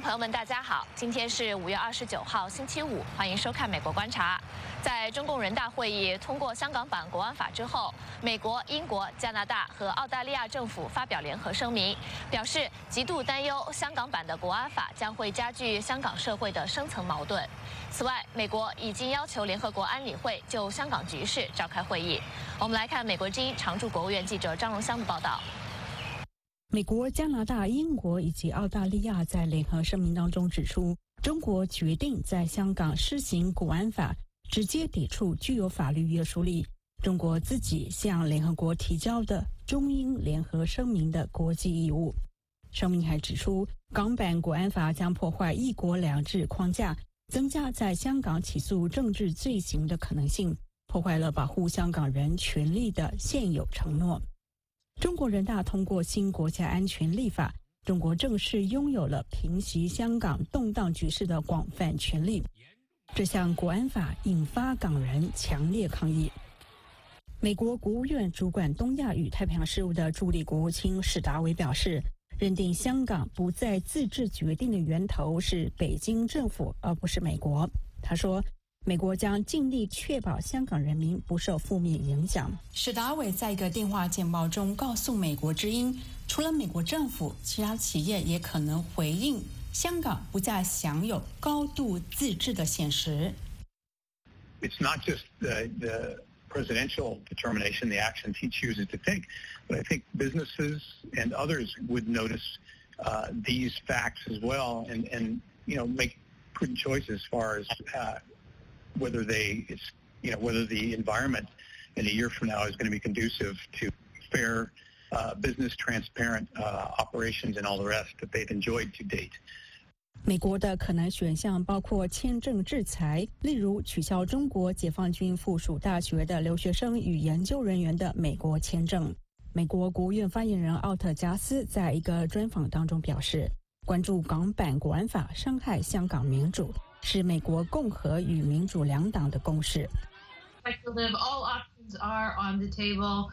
朋友们，大家好，今天是5月29号，星期五，欢迎收看《美国观察》。在中共人大会议通过香港版国安法之后，美国、英国、加拿大和澳大利亚政府发表联合声明，表示极度担忧香港版的国安法将会加剧香港社会的深层矛盾。此外，美国已经要求联合国安理会就香港局势召开会议。我们来看美国之音常驻国务院记者张荣香的报道。 美国、加拿大、英国以及澳大利亚在联合声明当中指出，中国决定在香港施行国安法，直接抵触具有法律约束力中国自己向联合国提交的中英联合声明的国际义务。声明还指出，港版国安法将破坏一国两制框架，增加在香港起诉政治罪行的可能性，破坏了保护香港人权利的现有承诺。中国人大通过新国家安全立法，中国正式拥有了平息香港动荡局势的广泛权利。这项国安法引发港人强烈抗议。美国国务院主管东亚与太平洋事务的助理国务卿史达维表示，认定香港不再自治决定的源头是北京政府，而不是美国。他说，美国将尽力确保香港人民不受负面影响。史达伟在一个电话简报中告诉美国之音，除了美国政府，其他企业也可能回应香港不再享有高度自治的现实。 It's not just the presidential determination, the actions he chooses to take, but I think businesses and others would notice these facts as well, and make prudent choices as far as whether whether the environment in a year from now is going to be conducive to fair business, transparent operations and all the rest that they've enjoyed to date. 美国的可能选项包括签证制裁，例如取消中国解放军附属大学的留学生与研究人员的美国签证。美国国务院发言人奥特加斯在一个专访当中表示，关注港版国安法伤害香港民主，是美国共和与民主两党的共识。 All options are on the table.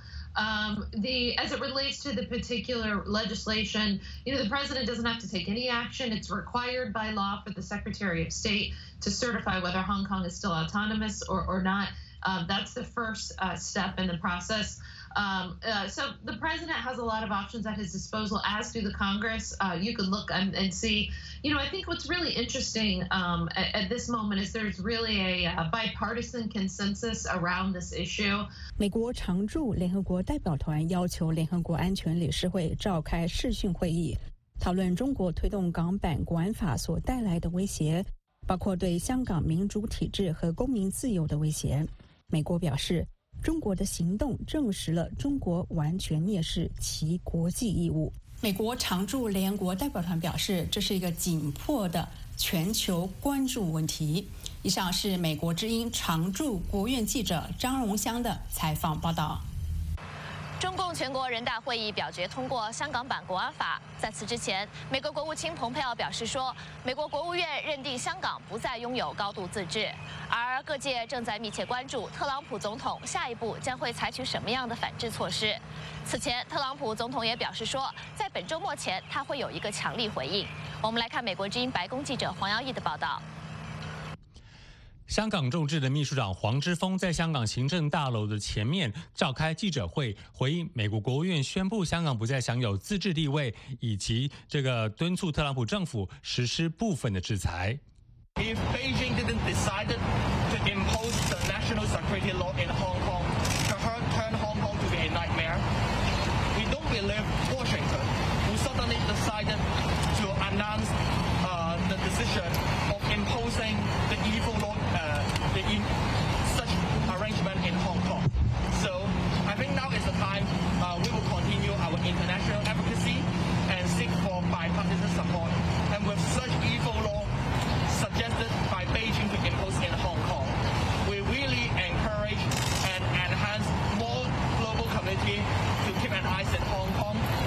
As it relates to the particular legislation, the president doesn't have to take any action. It's required by law for the Secretary of State to certify whether Hong Kong is still autonomous or not. That's the first step in the process. So the president has a lot of options at his disposal, as do the Congress. You can look and see. I think what's really interesting at this moment is there's really a bipartisan consensus around this issue. 美国常驻联合国代表团要求联合国安全理事会召开视讯会议，讨论中国推动港版国安法所带来的威胁，包括对香港民主体制和公民自由的威胁。美国表示，中国的行动证实了中国完全蔑视其国际义务。美国常驻联合国代表团表示，这是一个紧迫的全球关注问题。以上是美国之音常驻国务院记者张荣香的采访报道。 中共全国人大会议表决通过香港版国安法。在此之前，美国国务卿蓬佩奥表示说，美国国务院认定香港不再拥有高度自治，而各界正在密切关注特朗普总统下一步将会采取什么样的反制措施。此前，特朗普总统也表示说，在本周末前他会有一个强力回应。我们来看美国之音白宫记者黄耀义的报道。 香港众志的秘书长黄之锋在香港行政大楼的前面召开记者会，回应美国国务院宣布香港不再享有自治地位，以及敦促特朗普政府实施部分的制裁。 If Beijing didn't decide to impose the national security law in Hong Kong to turn Hong Kong to be a nightmare, we don't believe Washington will suddenly decide to announce the decision of imposing the evil law, such arrangement in Hong Kong. So I think now is the time we will continue our international advocacy and seek for bipartisan support. And with such evil law suggested by Beijing to impose in Hong Kong, we really encourage and enhance more global community to keep an eye on Hong Kong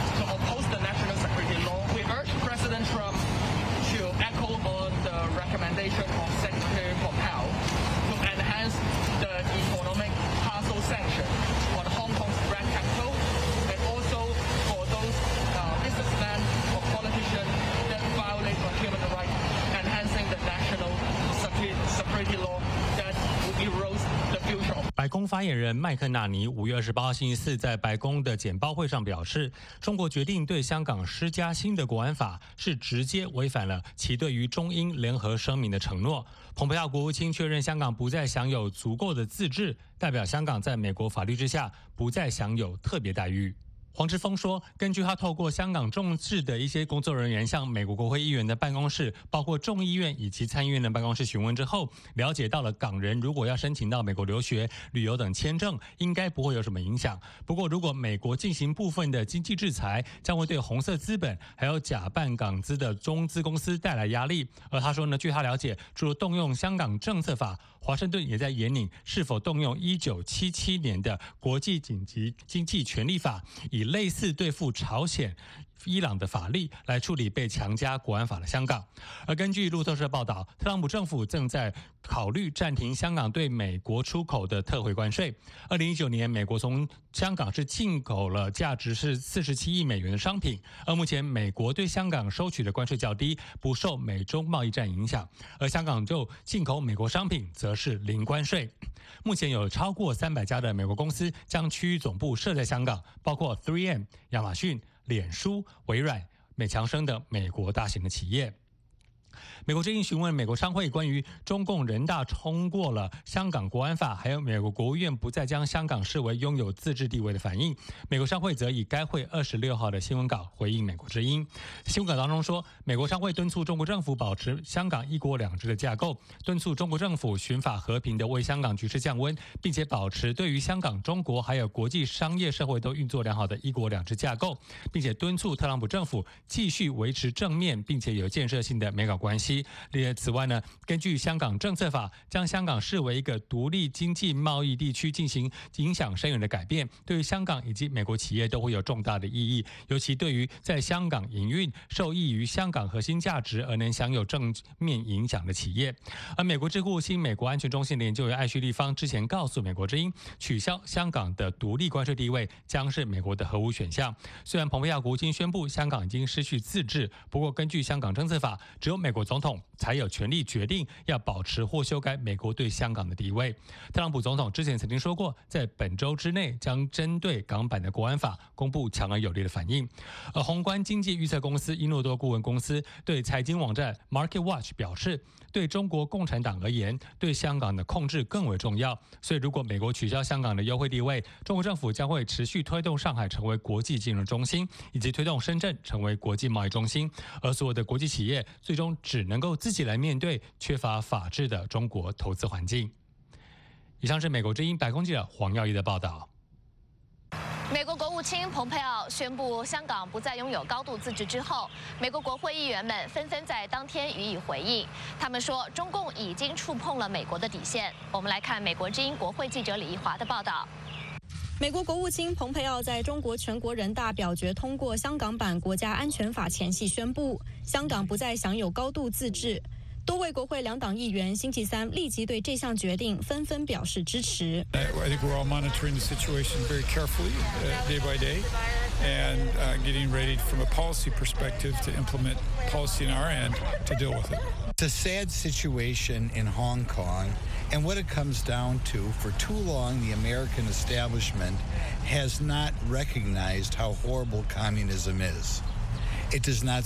发言人麦克纳尼5月28号星期四在白宫的简报会上表示，中国决定对香港施加新的国安法，是直接违反了其对于中英联合声明的承诺。蓬佩奥国务卿确认香港不再享有足够的自治，代表香港在美国法律之下不再享有特别待遇。黄之锋说，根据他透过香港众志的一些工作人员向美国国会议员的办公室，包括众议院以及参议院的办公室询问之后，了解到了港人如果要申请到美国留学、旅游等签证，应该不会有什么影响。不过，如果美国进行部分的经济制裁，将会对红色资本还有假扮港资的中资公司带来压力。而他说呢，据他了解，除了动用香港政策法，华盛顿也在研拟是否动用1977年的国际紧急经济权利法，以类似对付朝鲜、伊朗的法律来处理被强加国安法的香港。而根据路透社报道，特朗普政府正在考虑暂停香港对美国出口的特惠关税。2019年，美国从香港是进口了价值是47亿美元的商品，而目前美国对香港收取的关税较低，不受美中贸易战影响，而香港就进口美国商品则是零关税。目前有超过300家的美国公司将区域总部设在香港，包括 3M、亚马逊、脸书、微软、美强生等美国大型的企业。美国之音询问美国商会关于中共人大通过了香港国安法，还有美国国务院不再将香港视为拥有自治地位的反应。美国商会则以该会26号的新闻稿回应美国之音。新闻稿当中说，美国商会敦促中国政府保持香港一国两制的架构，敦促中国政府循法和平的为香港局势降温，并且保持对于香港、中国还有国际商业社会都运作良好的一国两制架构，并且敦促特朗普政府继续维持正面并且有建设性的美港关系。此外呢，根据香港政策法，将香港视为一个独立经济贸易地区进行影响深远的改变，对于香港以及美国企业都会有重大的意义，尤其对于在香港营运、受益于香港核心价值而能享有正面影响的企业。而美国智库新美国安全中心的研究员艾旭立方之前告诉美国之音，取消香港的独立关税地位将是美国的核武选项。虽然蓬佩奥国务卿宣布香港已经失去自治，不过根据香港政策法，只有美国总统才有权利决定要保持或修改美国对香港的地位。特朗普总统之前曾经说过，在本周之内将针对港版的国安法公布强而有力的反应。而宏观经济预测公司伊诺多顾问公司对财经网站 Market Watch 表示，对中国共产党而言，对香港的控制更为重要。所以如果美国取消香港的优惠地位，中国政府将会持续推动上海成为国际金融中心，以及推动深圳成为国际贸易中心。而所有的国际企业最终只能够自己来面对缺乏法治的中国投资环境。以上是美国之音白宫记者黄耀义的报道。 美国国务卿蓬佩奥宣布香港不再拥有高度自治之后，美国国会议员们纷纷在当天予以回应。他们说，中共已经触碰了美国的底线。我们来看美国之音国会记者李怡华的报道。 美国国务卿蓬佩奥在中国全国人大表决通过香港版国家安全法前夕宣布，香港不再享有高度自治。多位国会两党议员星期三立即对这项决定纷纷表示支持。 I think we're all monitoring the situation very carefully, day by day, and getting ready from a policy perspective to implement policy on our end to deal with it. It's a sad situation in Hong Kong, and what it comes down to, for too long, the American establishment has not recognized how horrible communism is. It is not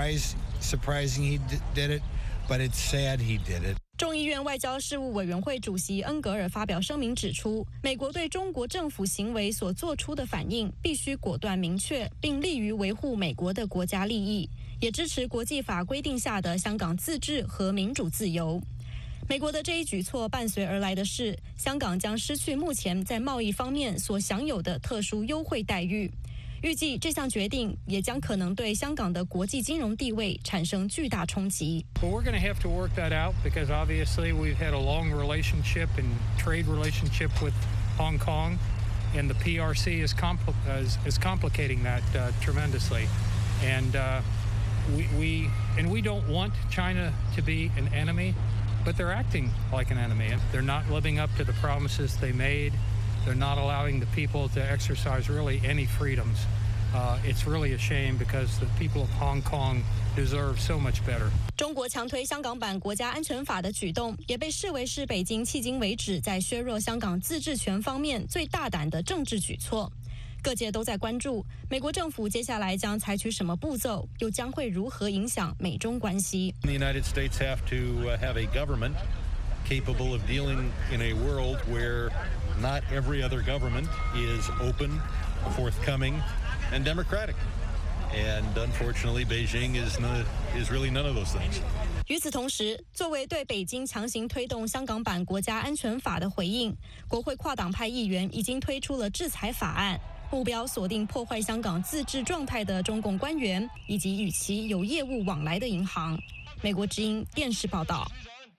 surprising he did it, but it's sad he did it. 众议院外交事务委员会主席恩格尔发表声明指出，美国对中国政府行为所做出的反应必须果断明确，并利于维护美国的国家利益，也支持国际法规定下的香港自治和民主自由。美国的这一举措伴随而来的是，香港将失去目前在贸易方面所享有的特殊优惠待遇。预计这项决定也将可能对香港的国际金融地位产生巨大冲击。 Well, we're going to have to work that out because obviously we've had a long relationship and trade relationship with Hong Kong, and the PRC is complicating that tremendously. And we don't want China to be an enemy, but they're acting like an enemy. They're not living up to the promises they made. They're not allowing the people to exercise really any freedoms. It's really a shame because the people of Hong Kong deserve so much better. 中国强推香港版国家安全法的举动，也被视为是北京迄今为止在削弱香港自治权方面最大胆的政治举措。各界都在关注美国政府接下来将采取什么步骤，又将会如何影响美中关系。 The United States have to have a government capable of dealing in a world where not every other government is open, forthcoming, and democratic. And unfortunately, Beijing is really none of those things. 与此同时，作为对北京强行推动香港版国家安全法的回应，国会跨党派议员已经推出了制裁法案，目标锁定破坏香港自治状态的中共官员以及与其有业务往来的银行。美国之音电视报道。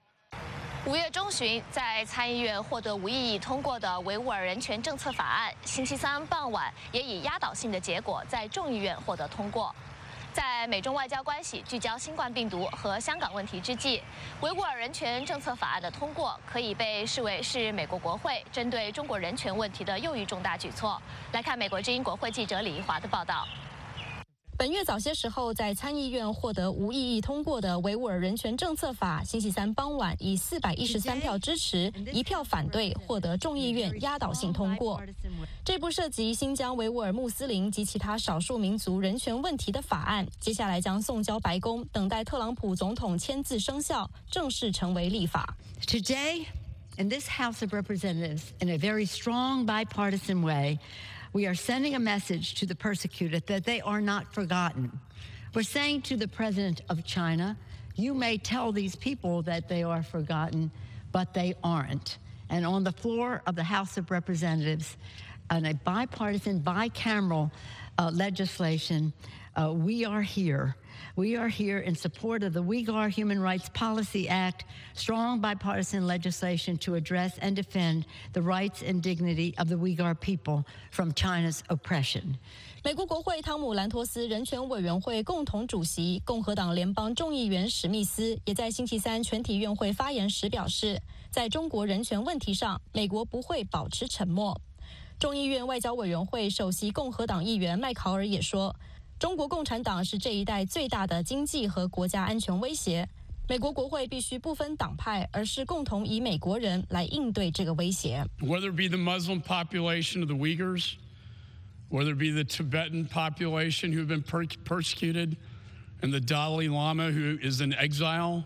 5月中旬，在参议院获得无异议通过的维吾尔人权政策法案，星期三傍晚也以压倒性的结果在众议院获得通过。在美中外交关系聚焦新冠病毒和香港问题之际，维吾尔人权政策法案的通过可以被视为是美国国会针对中国人权问题的又一重大举措。来看美国之音国会记者李怡华的报道。 本月早些时候，在参议院获得无异议通过的维吾尔人权政策法，星期三傍晚以413票支持、1票反对，获得众议院压倒性通过。这部涉及新疆维吾尔穆斯林及其他少数民族人权问题的法案，接下来将送交白宫，等待特朗普总统签字生效，正式成为立法。 Today, in this House of Representatives, in a very strong bipartisan way, we are sending a message to the persecuted that they are not forgotten. We're saying to the president of China, you may tell these people that they are forgotten, but they aren't. And on the floor of the House of Representatives, on a bipartisan, bicameral legislation, we are here. We are here in support of the Uyghur Human Rights Policy Act, strong bipartisan legislation to address and defend the rights and dignity of the Uyghur people from China's oppression. 美国国会汤姆兰托斯人权委员会共同主席共和党联邦众议员史密斯也在星期三全体院会发言时表示，在中国人权问题上，美国不会保持沉默。众议院外交委员会首席共和党议员麦考尔也说，中国共产党是这一代最大的经济和国家安全威胁。美国国会必须不分党派，而是共同以美国人来应对这个威胁。 Whether it be the Muslim population of the Uyghurs, whether it be the Tibetan population who have been persecuted, and the Dalai Lama who is in exile,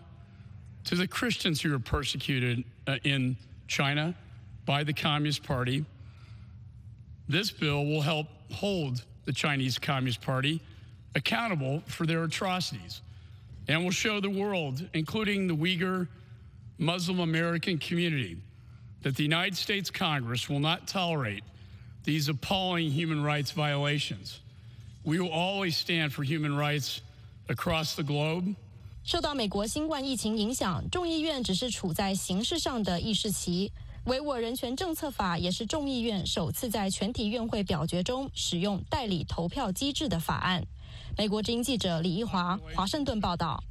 to the Christians who are persecuted in China by the Communist Party, this bill will help hold the Chinese Communist Party accountable for their atrocities and will show the world, including the Uyghur Muslim American community, that the United States Congress will not tolerate these appalling human rights violations. We will always stand for human rights across the globe. 受到美国新冠疫情影响，众议院只是处在形式上的议事期。维吾尔人权政策法也是众议院首次在全体院会表决中使用代理投票机制的法案。美国之音记者李怡华，华盛顿报道。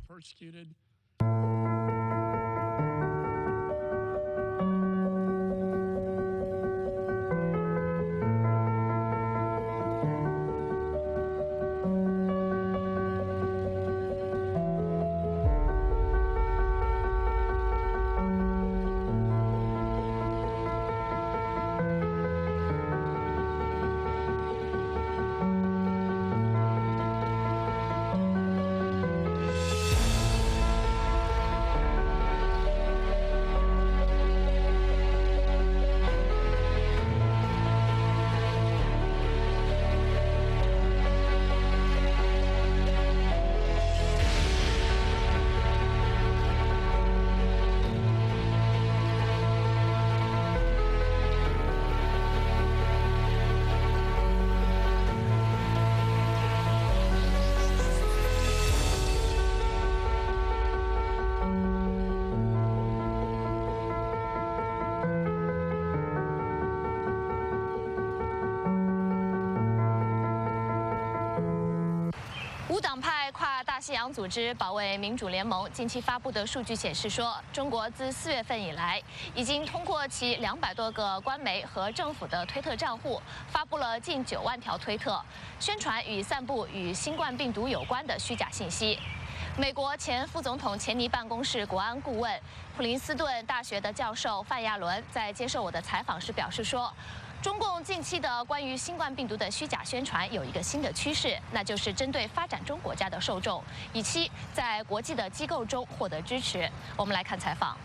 西洋组织保卫民主联盟近期发布的数据显示说，中国自4月份以来，已经通过其200多个官媒和政府的推特账户，发布了近9万条推特，宣传与散布与新冠病毒有关的虚假信息。美国前副总统钱尼办公室国安顾问、普林斯顿大学的教授范亚伦在接受我的采访时表示说，中共近期的关于新冠病毒的虚假宣传有一个新的趋势，那就是针对发展中国家的受众，以期在国际的机构中获得支持。我们来看采访。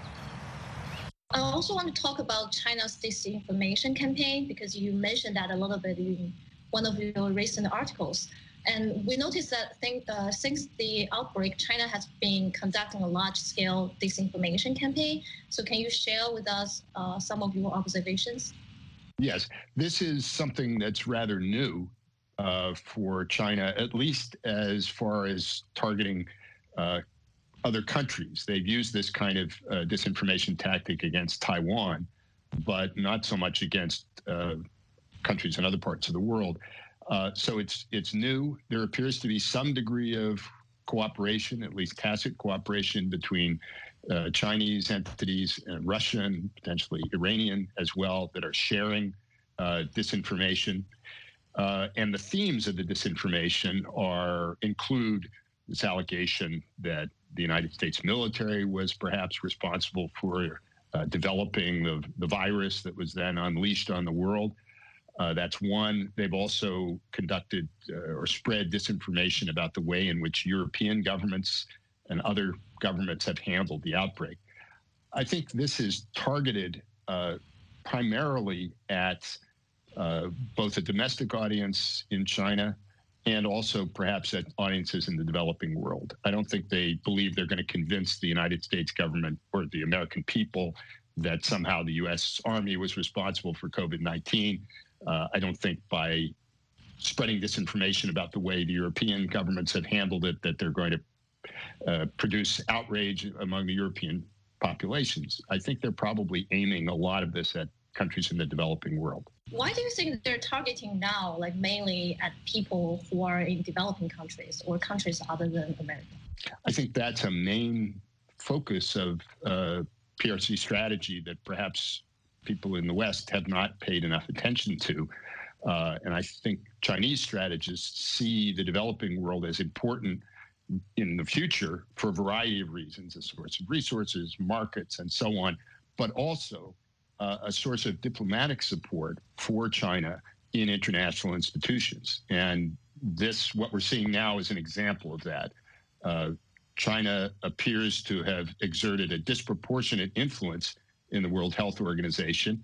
I also want to talk about China's disinformation campaign because you mentioned that a little bit in one of your recent articles. And we noticed that since the outbreak, China has been conducting a large-scale disinformation campaign. So can you share with us some of your observations? Yes, this is something that's rather new for China, at least as far as targeting other countries. They've used this kind of disinformation tactic against Taiwan, but not so much against countries in other parts of the world. So it's new. There appears to be some degree of cooperation, at least tacit cooperation, between Chinese entities and Russia and potentially Iranian as well that are sharing disinformation. And the themes of the disinformation include this allegation that the United States military was perhaps responsible for developing the virus that was then unleashed on the world. That's one. They've also conducted or spread disinformation about the way in which European governments and other governments have handled the outbreak. I think this is targeted primarily at both a domestic audience in China and also perhaps at audiences in the developing world. I don't think they believe they're going to convince the United States government or the American people that somehow the U.S. Army was responsible for COVID-19. I don't think by spreading disinformation about the way the European governments have handled it that they're going to produce outrage among the European populations. I think they're probably aiming a lot of this at countries in the developing world. Why do you think they're targeting now, like mainly at people who are in developing countries or countries other than America? I think that's a main focus of PRC strategy that perhaps people in the West have not paid enough attention to. And I think Chinese strategists see the developing world as important in the future for a variety of reasons, a source of resources, markets, and so on, but also a source of diplomatic support for China in international institutions. And what we're seeing now is an example of that. China appears to have exerted a disproportionate influence in the World Health Organization.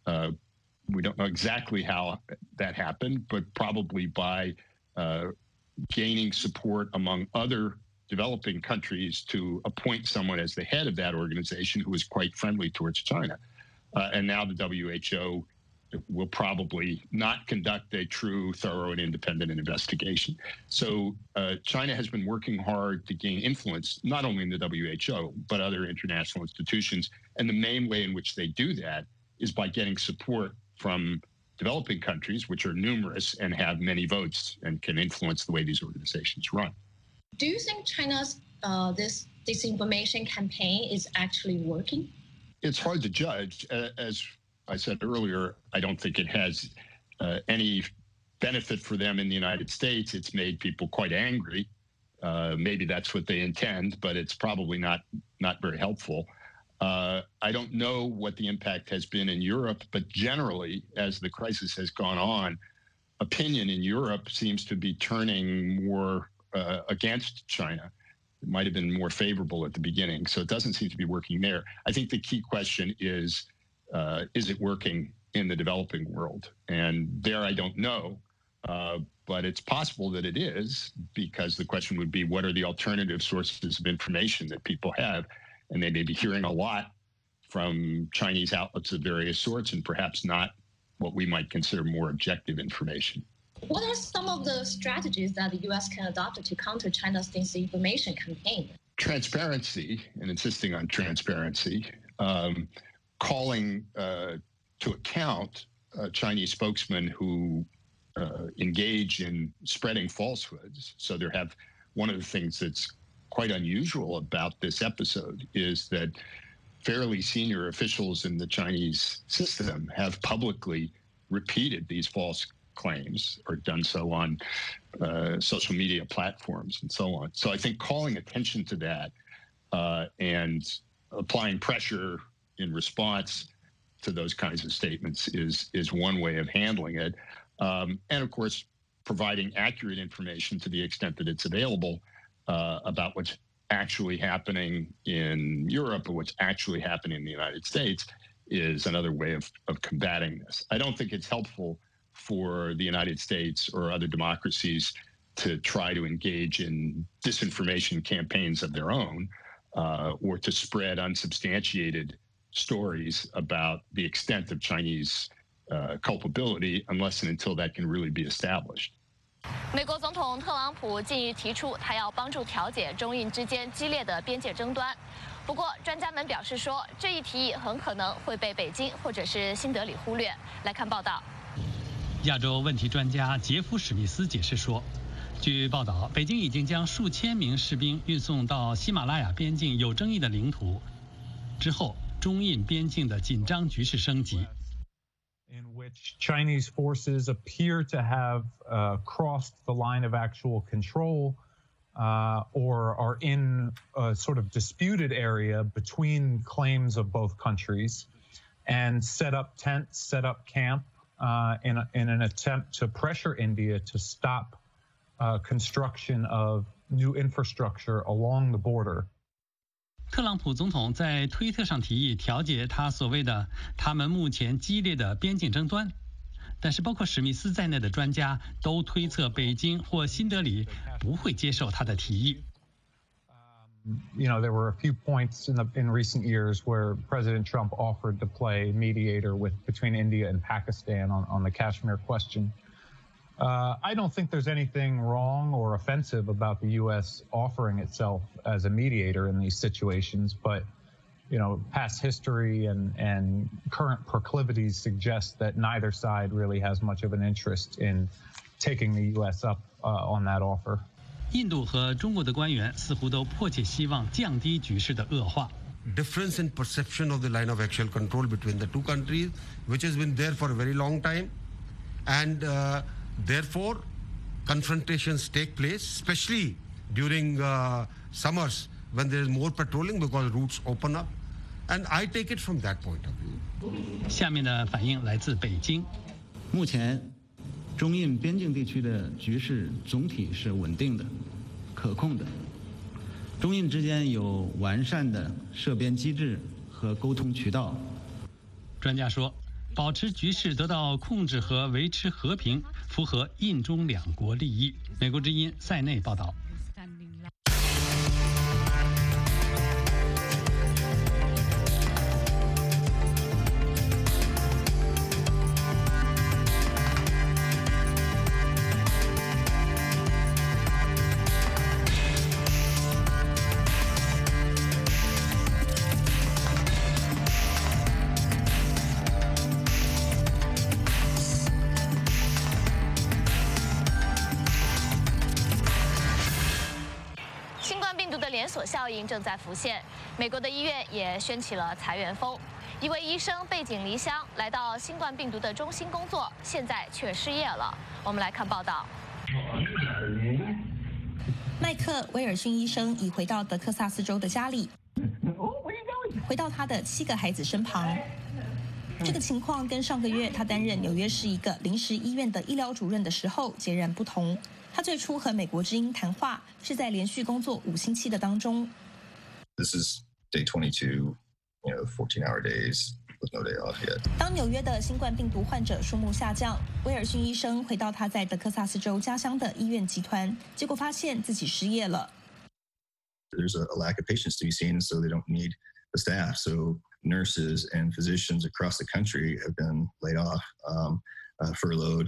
We don't know exactly how that happened, but probably by gaining support among other developing countries to appoint someone as the head of that organization who is quite friendly towards China. And now the WHO will probably not conduct a true, thorough, and independent investigation. So China has been working hard to gain influence, not only in the WHO, but other international institutions. And the main way in which they do that is by getting support from developing countries, which are numerous and have many votes and can influence the way these organizations run. Do you think China's this disinformation campaign is actually working? It's hard to judge. As I said earlier, I don't think it has any benefit for them in the United States. It's made people quite angry. Maybe that's what they intend, but it's probably not very helpful. I don't know what the impact has been in Europe, but generally, as the crisis has gone on, opinion in Europe seems to be turning more against China. It might have been more favorable at the beginning, so it doesn't seem to be working there. I think the key question is it working in the developing world? And there I don't know, but it's possible that it is, because the question would be, what are the alternative sources of information that people have? And they may be hearing a lot from Chinese outlets of various sorts and perhaps not what we might consider more objective information. What are some of the strategies that the U.S. can adopt to counter China's disinformation campaign? Transparency, and insisting on transparency, calling to account Chinese spokesmen who engage in spreading falsehoods. So there have one of the things that's quite unusual about this episode is that fairly senior officials in the Chinese system have publicly repeated these false claims or done so on social media platforms and so on. So I think calling attention to that and applying pressure in response to those kinds of statements is one way of handling it. And of course, providing accurate information to the extent that it's available about what's actually happening in Europe or what's actually happening in the United States is another way of combating this. I don't think it's helpful for the United States or other democracies to try to engage in disinformation campaigns of their own or to spread unsubstantiated stories about the extent of Chinese culpability unless and until that can really be established. 美国总统特朗普近日提出，他要帮助调解中印之间激烈的边界争端。不过，专家们表示说，这一提议很可能会被北京或者是新德里忽略。来看报道。 亚洲问题专家杰夫·史密斯解释说，据报道，北京已经将数千名士兵运送到喜马拉雅边境有争议的领土，之后中印边境的紧张局势升级。 in which Chinese forces appear to have crossed the line of actual control or are in a sort of disputed area between claims of both countries and set up tents, set up camp in an attempt to pressure India to stop construction of new infrastructure along the border. 特朗普总统在推特上提议调解他所谓的他们目前激烈的边境争端，但是包括史密斯在内的专家都推测北京或新德里不会接受他的提议。 You know, there were a few points in recent years where President Trump offered to play mediator between India and Pakistan on the Kashmir question. I don't think there's anything wrong or offensive about the U.S. offering itself as a mediator in these situations, but you know, past history and current proclivities suggest that neither side really has much of an interest in taking the U.S. up on that offer. 印度和中国的官员似乎都迫切希望降低局势的恶化。 Difference in perception of the line of actual control between the two countries, which has been there for a very long time, and therefore, confrontations take place, especially during summers when there is more patrolling because routes open up. And I take it from that point of view. 下面的反应来自北京。 目前，中印边境地区的局势总体是稳定的、可控的。中印之间有完善的涉边机制和沟通渠道。 专家说，保持局势得到控制和维持和平，符合印中两国利益。美国之音塞内报道。 连锁效应正在浮现，美国的医院也掀起了裁员风。一位医生背井离乡来到新冠病毒的中心工作，现在却失业了。我们来看报道。 麦克·威尔逊医生已回到德克萨斯州的家里，回到他的7个孩子身旁。这个情况跟上个月他担任纽约市一个临时医院的医疗主任的时候截然不同。他最初和美国之音谈话是在连续工作5星期的当中。 This is day 22, 14-hour days with no day off yet. 当纽约的新冠病毒患者数目下降，威尔逊医生回到他在德克萨斯州家乡的医院集团，结果发现自己失业了。 There's a lack of patients to be seen, so they don't need the staff. So nurses and physicians across the country have been laid off, furloughed.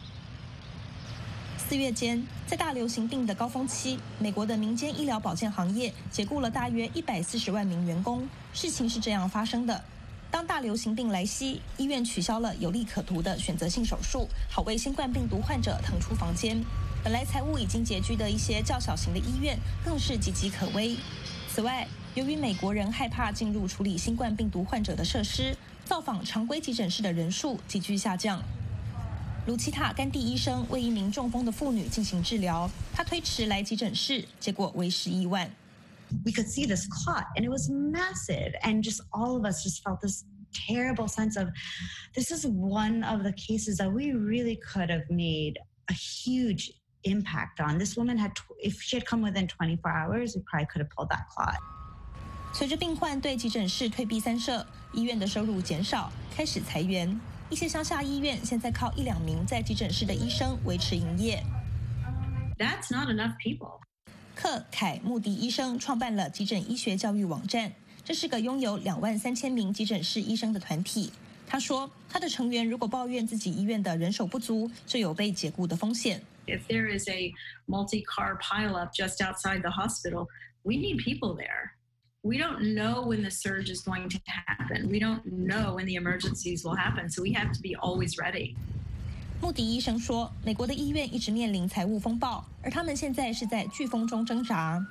4月间，在大流行病的高峰期，美国的民间医疗保健行业解雇了大约140万名员工。事情是这样发生的：当大流行病来袭，医院取消了有利可图的选择性手术，好为新冠病毒患者腾出房间。 本来财务已经拮据的一些较小型的医院更是岌岌可危。此外，由于美国人害怕进入处理新冠病毒患者的设施，造访常规急诊室的人数急剧下降。卢奇塔·甘地医生为一名中风的妇女进行治疗，他推迟来急诊室，结果为时已晚。 We could see this clot, and it was massive, and just all of us just felt this terrible sense of this is one of the cases that we really could have made a huge impact on. This woman had, if she had come within 24 hours, we probably could have pulled that clot. 随着病患对急诊室退避三舍，医院的收入减少，开始裁员。一些乡下医院现在靠1-2名在急诊室的医生维持营业。 That's not enough people. 克凯穆迪医生创办了急诊医学教育网站，这是个拥有23000名急诊室医生的团体。他说，他的成员如果抱怨自己医院的人手不足，就有被解雇的风险。 If there is a multi-car pileup just outside the hospital, we need people there. We don't know when the surge is going to happen. We don't know when the emergencies will happen, so we have to be always ready. 穆迪医生说，美国的医院一直面临财务风暴，而他们现在是在飓风中挣扎。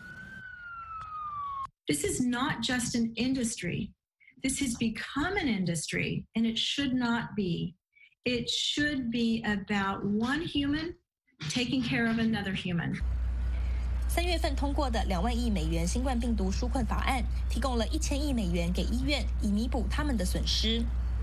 This is not just an industry. This has become an industry, and it should not be. It should be about one human taking care of another human. 3月份通过的2万亿美元新冠病毒纾困法案，提供了1000亿美元给医院，以弥补他们的损失。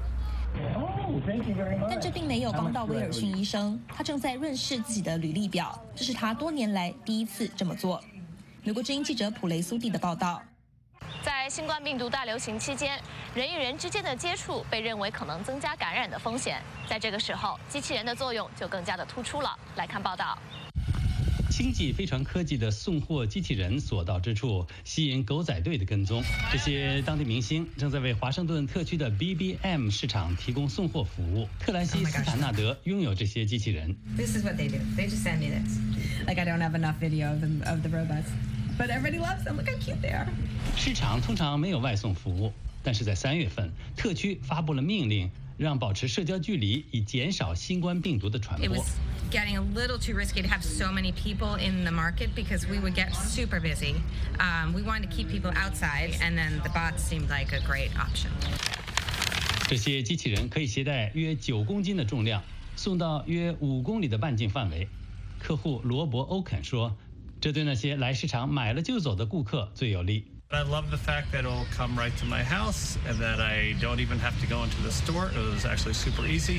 但这并没有帮到威尔逊医生，他正在润饰自己的履历表，这是他多年来第一次这么做。美国之音记者普雷苏蒂的报道。 在新冠病毒大流行期间，人与人之间的接触被认为可能增加感染的风险。在这个时候，机器人的作用就更加的突出了。来看报道。 星际飞船科技的送货机器人所到之处，吸引狗仔队的跟踪。这些当地明星正在为华盛顿特区的 BBM 市场提供送货服务。特兰西斯坦纳德拥有这些机器人。 This is what they do. They just send me this. Like I don't have enough video of the robots, but everybody loves them. Look how cute they are. 市场通常没有外送服务，但是在3月份，特区发布了命令，让保持社交距离，以减少新冠病毒的传播。 Getting a little too risky to have so many people in the market because we would get super busy. We wanted to keep people outside, and then the bots seemed like a great option. 这些机器人可以携带约9公斤的重量，送到约5公里的半径范围。客户罗伯·欧肯说，这对那些来市场买了就走的顾客最有利。 I love the fact that it'll come right to my house and that I don't even have to go into the store. It was actually super easy.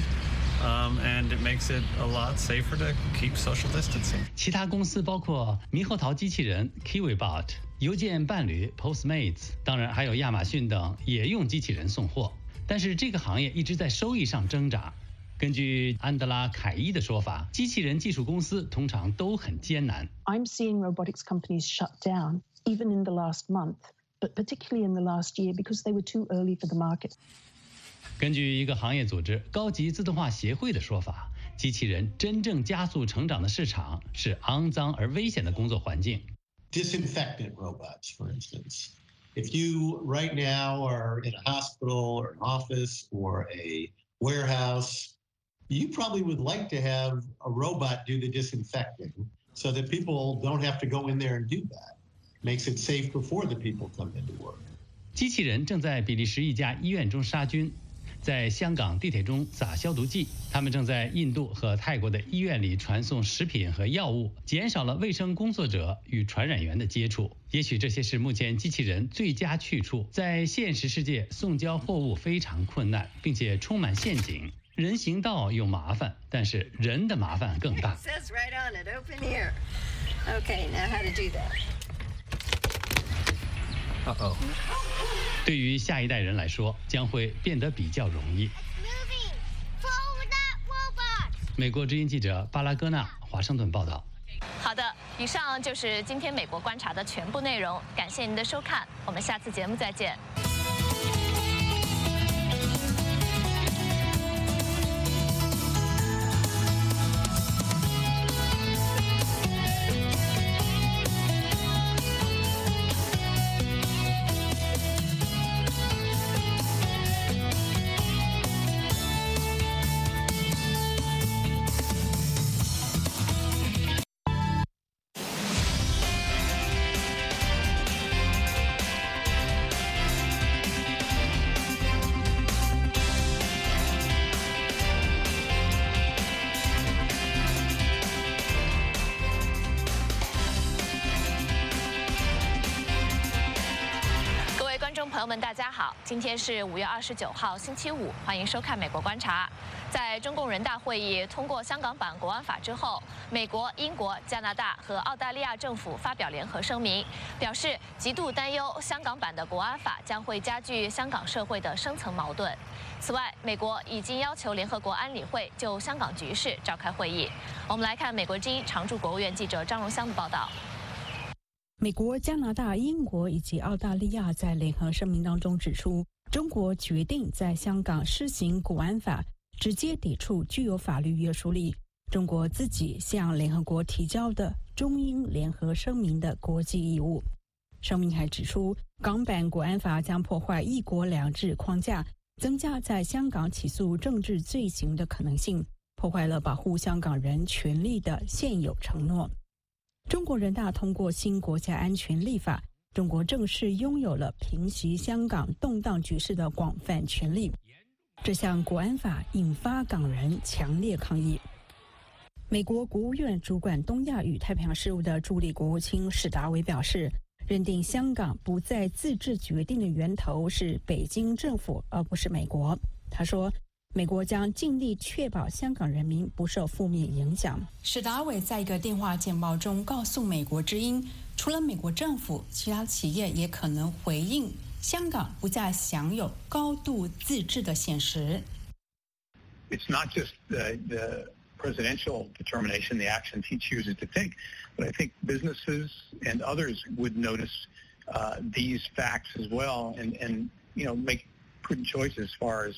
And it makes it a lot safer to keep social distancing. 其他公司包括猕猴桃机器人 KiwiBot、邮件伴侣 Postmates， 当然还有亚马逊等也用机器人送货。但是这个行业一直在收益上挣扎。根据安德拉·凯伊的说法，机器人技术公司通常都很艰难。 I'm seeing robotics companies shut down, even in the last month, but particularly in the last year because they were too early for the market. 根据一个行业组织高级自动化协会的说法，机器人真正加速成长的市场是肮脏而危险的工作环境。 Disinfectant robots, for instance. If you right now are in a hospital or an office or a warehouse, you probably would like to have a robot do the disinfecting so that people don't have to go in there and do that. Makes it safe before the people come into work. 机器人正在比利时一家医院中杀菌，在香港地铁中撒消毒剂，他们正在印度和泰国的医院里传送食品和药物，减少了卫生工作者与传染源的接触。也许这些是目前机器人最佳去处。在现实世界，送交货物非常困难，并且充满陷阱。人行道又麻烦，但是人的麻烦更大。 Says right on it, open here. Okay, now how to do that? Uh-oh. 对于下一代人来说，将会变得比较容易。美国之音记者巴拉戈纳，华盛顿报道。 好的，以上就是今天美国观察的全部内容，感谢您的收看，我们下次节目再见。 众朋友们，大家好，今天是5月29号，星期五，欢迎收看《美国观察》。在中共人大会议通过香港版国安法之后，美国、英国、加拿大和澳大利亚政府发表联合声明，表示极度担忧香港版的国安法将会加剧香港社会的深层矛盾。此外，美国已经要求联合国安理会就香港局势召开会议。我们来看美国之音常驻国务院记者张荣香的报道。 美国、加拿大、英国以及澳大利亚在联合声明当中指出，中国决定在香港施行国安法，直接抵触具有法律约束力中国自己向联合国提交的中英联合声明的国际义务。声明还指出，港版国安法将破坏一国两制框架，增加在香港起诉政治罪行的可能性，破坏了保护香港人权利的现有承诺。中国人大通过新国家安全立法，中国正式拥有了平息香港动荡局势的广泛权利。这项国安法引发港人强烈抗议。美国国务院主管东亚与太平洋事务的助理国务卿史达维表示，认定香港不再自治决定的源头是北京政府，而不是美国。他说，美国将尽力确保香港人民不受负面影响。史达伟在一个电话简报中告诉美国之音，除了美国政府，其他企业也可能回应香港不再享有高度自治的现实。 It's not just the presidential determination, the actions he chooses to take, but I think businesses and others would notice these facts as well, and make prudent choices as far as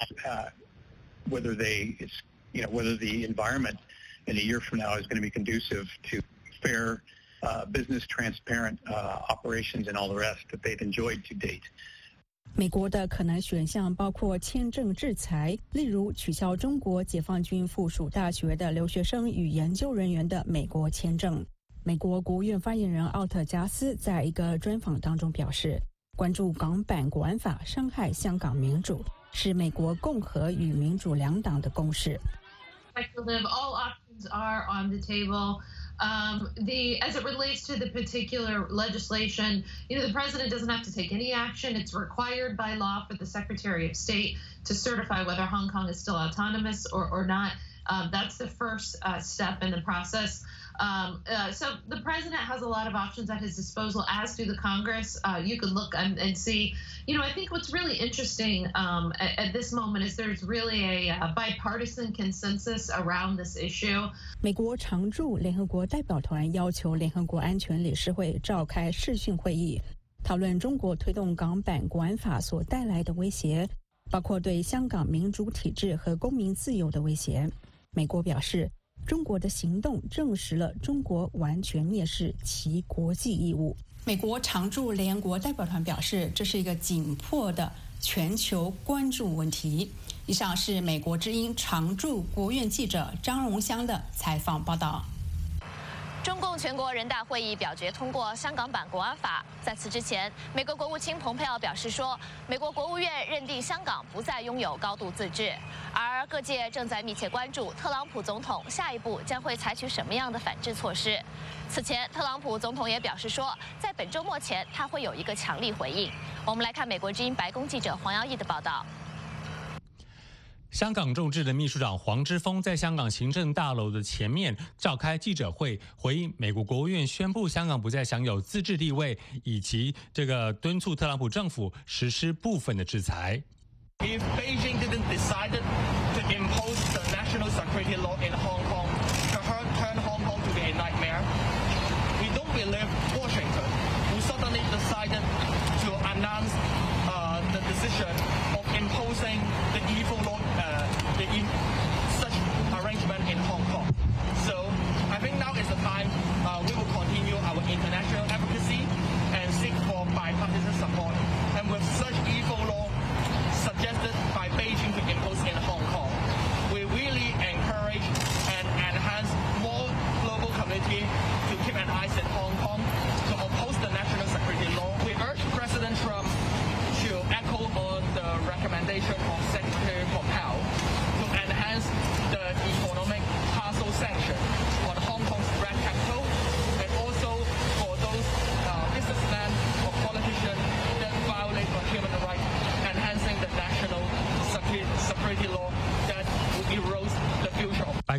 whether whether the environment in a year from now is going to be conducive to fair business, transparent operations, and all the rest that they've enjoyed to date. 美国的可能选项包括签证制裁，例如取消中国解放军附属大学的留学生与研究人员的美国签证。美国国务院发言人奥特加斯在一个专访当中表示，关注港版国安法伤害香港民主，是美国共和与民主两党的共识。 All options are on the table. As it relates to the particular legislation, the president doesn't have to take any action. It's required by law for the Secretary of State to certify whether Hong Kong is still autonomous or not. That's the first step in the process. So the president has a lot of options at his disposal, as do the Congress. You could look and see, I think what's really interesting at this moment is there's really a bipartisan consensus around this issue. 美国常驻联合国代表团要求联合国安全理事会召开视讯会议，讨论中国推动港版国安法所带来的威胁，包括对香港民主体制和公民自由的威胁。美国表示，中国的行动证实了中国完全蔑视其国际义务。美国常驻联合国代表团表示，这是一个紧迫的全球关注问题。以上是美国之音常驻国务院记者张荣香的采访报道。 中共全国人大会议表决通过香港版国安法。在此之前，美国国务卿蓬佩奥表示说，美国国务院认定香港不再拥有高度自治，而各界正在密切关注特朗普总统下一步将会采取什么样的反制措施。此前，特朗普总统也表示说，在本周末前他会有一个强力回应。我们来看美国之音白宫记者黄耀义的报道。 香港众志的秘书长黄之锋在香港行政大楼的前面召开记者会，回应美国国务院宣布香港不再享有自治地位，以及敦促特朗普政府实施部分的制裁。 If Beijing didn't decide to impose the national security law in Hong Kong, to turn Hong Kong to be a nightmare, we don't believe Washington will suddenly decide to announce the decision of imposing the evil law, such arrangement in Hong Kong. So I think now is the time we will continue our international advocacy and seek for bipartisan support. And with such evil law suggested by Beijing to impose in Hong Kong, we really encourage and enhance more global community to keep an eye on Hong Kong, to oppose the national security law.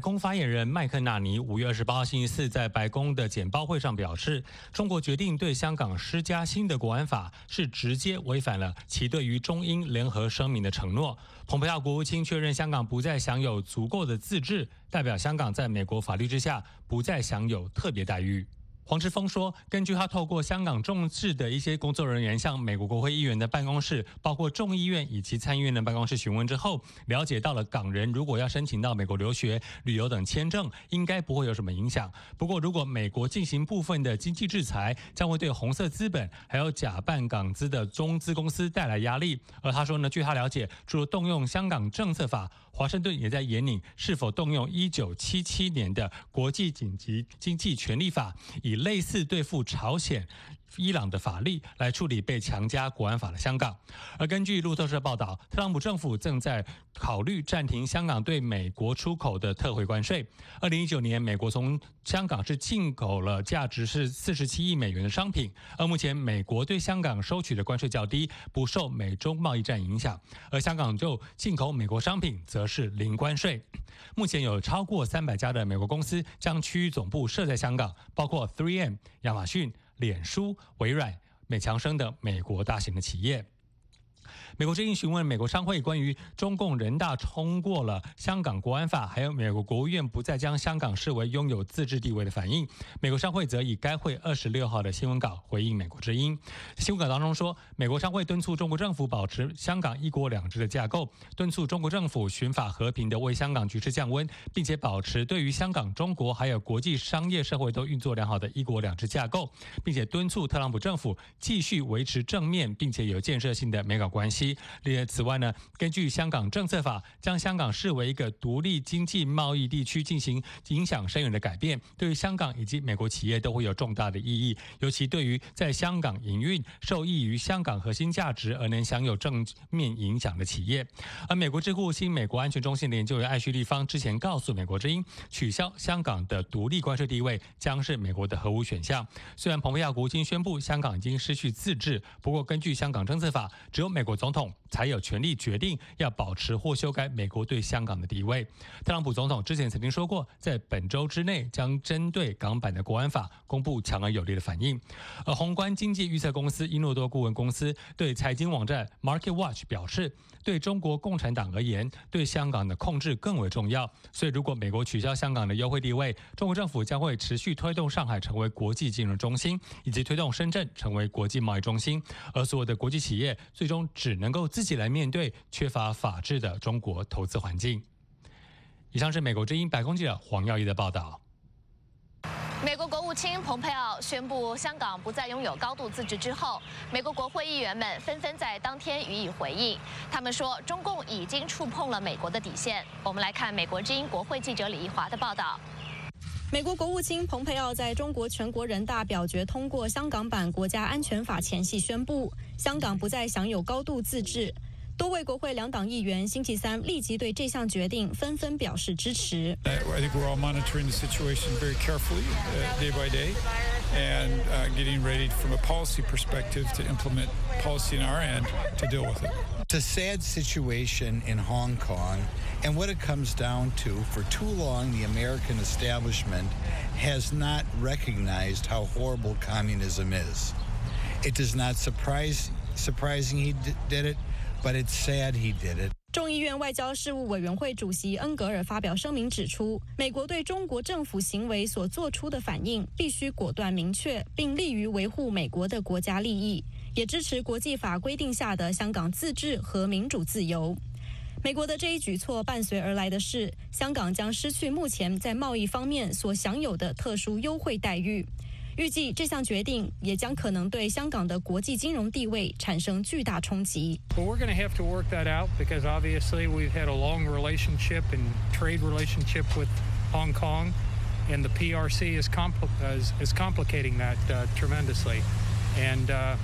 宫发言人麦克纳尼5月28号星期四在白宫的简报会上表示，中国决定对香港施加新的国安法，是直接违反了其对于中英联合声明的承诺。蓬佩奥国务卿确认香港不再享有足够的自治，代表香港在美国法律之下不再享有特别待遇。黄之锋说，根据他透过香港众志的一些工作人员向美国国会议员的办公室，包括众议院以及参议院的办公室询问之后，了解到了港人如果要申请到美国留学、旅游等签证，应该不会有什么影响。不过，如果美国进行部分的经济制裁，将会对红色资本还有假扮港资的中资公司带来压力。而他说呢，据他了解，除了动用香港政策法，华盛顿也在研拟是否动用1977年的国际紧急经济权利法，以类似对付朝鲜、伊朗的法律来处理被强加国安法的香港。而根据路透社报道，特朗普政府正在考虑暂停香港对美国出口的特惠关税。2019年，美国从香港是进口了价值是47亿美元的商品，而目前美国对香港收取的关税较低，不受美中贸易战影响，而香港就进口美国商品则是零关税。目前有超过300家的美国公司将区域总部设在香港，包括 3M、亚马逊、脸书、微软、美强生等美国大型的企业。美国之音询问美国商会关于中共人大通过了香港国安法，还有美国国务院不再将香港视为拥有自治地位的反应。美国商会则以该会26号的新闻稿回应美国之音。新闻稿当中说，美国商会敦促中国政府保持香港一国两制的架构，敦促中国政府循法和平的为香港局势降温，并且保持对于香港、中国还有国际商业社会都运作良好的一国两制架构，并且敦促特朗普政府继续维持正面并且有建设性的美港关系。此外呢，根据香港政策法，将香港视为一个独立经济贸易地区进行影响深远的改变，对于香港以及美国企业都会有重大的意义，尤其对于在香港营运、受益于香港核心价值而能享有正面影响的企业。而美国智库新美国安全中心的研究员艾旭立方之前告诉美国之音，取消香港的独立关税地位将是美国的核武选项。虽然蓬佩奥国务卿宣布香港已经失去自治，不过根据香港政策法，只有美国总统才有权利决定要保持或修改美国对香港的地位。特朗普总统之前曾经说过，在本周之内将针对港版的国安法公布强而有力的反应。而宏观经济预测公司伊诺多顾问公司对财经网站 Market Watch 表示，对中国共产党而言，对香港的控制更为重要。所以如果美国取消香港的优惠地位，中国政府将会持续推动上海成为国际金融中心，以及推动深圳成为国际贸易中心。而所有的国际企业最终只能够自己来面对缺乏法治的中国投资环境。以上是美国之音白宫记者黄耀义的报道。 美国国务卿蓬佩奥宣布香港不再拥有高度自治之后，美国国会议员们纷纷在当天予以回应。他们说，中共已经触碰了美国的底线。我们来看美国之音国会记者李一华的报道。 美国国务卿蓬佩奥在中国全国人大表决通过香港版国家安全法前夕宣布，香港不再享有高度自治。多位国会两党议员星期三立即对这项决定纷纷表示支持。 I think we're all monitoring the situation very carefully, day by day, and getting ready from a policy perspective to implement policy on our end to deal with it. It's a sad situation in Hong Kong, and what it comes down to, for too long, the American establishment has not recognized how horrible communism is. It is not surprising he did it, but it's sad he did it. 众议院外交事务委员会主席恩格尔发表声明指出，美国对中国政府行为所做出的反应必须果断明确，并利于维护美国的国家利益，也支持国际法规定下的香港自治和民主自由。美国的这一举措伴随而来的是，香港将失去目前在贸易方面所享有的特殊优惠待遇。预计这项决定也将可能对香港的国际金融地位产生巨大冲击。 Well, we're going to have to work that out because obviously we've had a long relationship and trade relationship with Hong Kong, and the PRC is complicating that tremendously. And